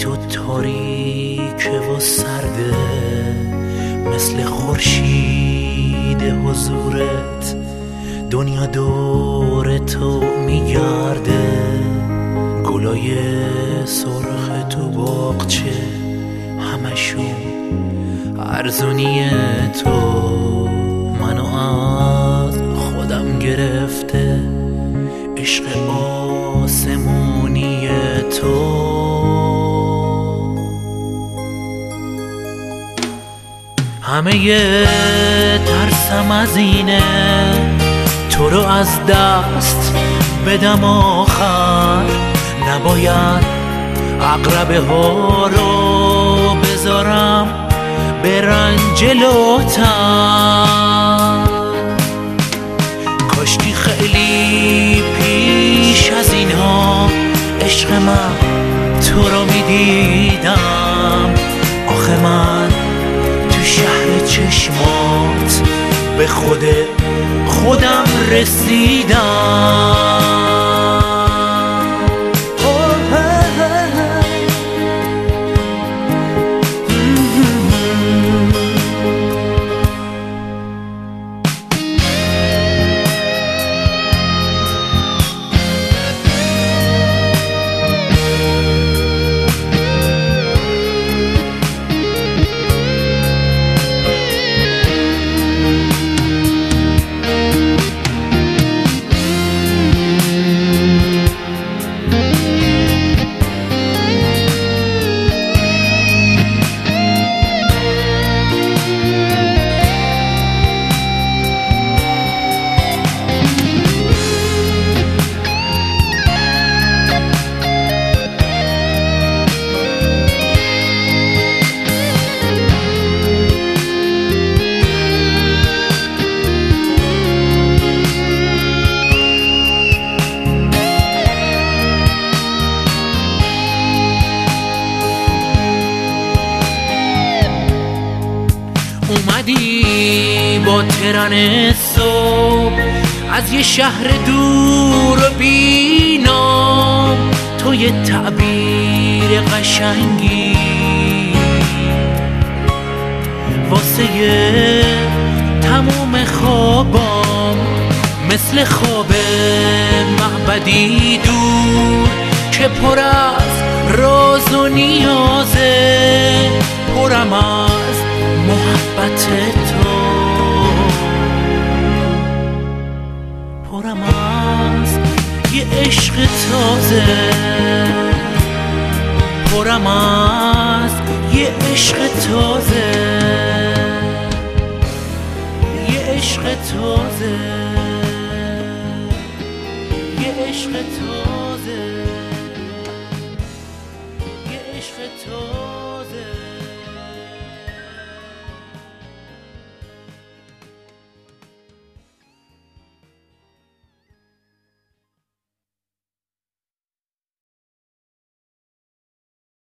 تو تاریک و سرده، مثل خورشید حضورت دنیا دور تو میگرده. گلای سرخ تو باغچه همشون ارزونی تو، منو از خودم گرفته عشق آسمونی تو. همه ترسم از اینه تو رو از دست بدم آخر، نباید عقربه ها رو بذارم به رنج لوتن. کاشکی خیلی پیش از اینها عشق من تو رو میدیدم. آخه من تو شهر چشمات به خودم رسیدم. اومدی با ترن صبح از یه شهر دور و بینام، تو یه تعبیر قشنگی واسه تموم خوابام، مثل خواب معبدی دور که پر از راز و نیازه، پرم از محبت تو، پرم از یه عشق تازه، پرم از یه عشق تازه، یه عشق تازه، یه عشق تازه، یه عشق تازه.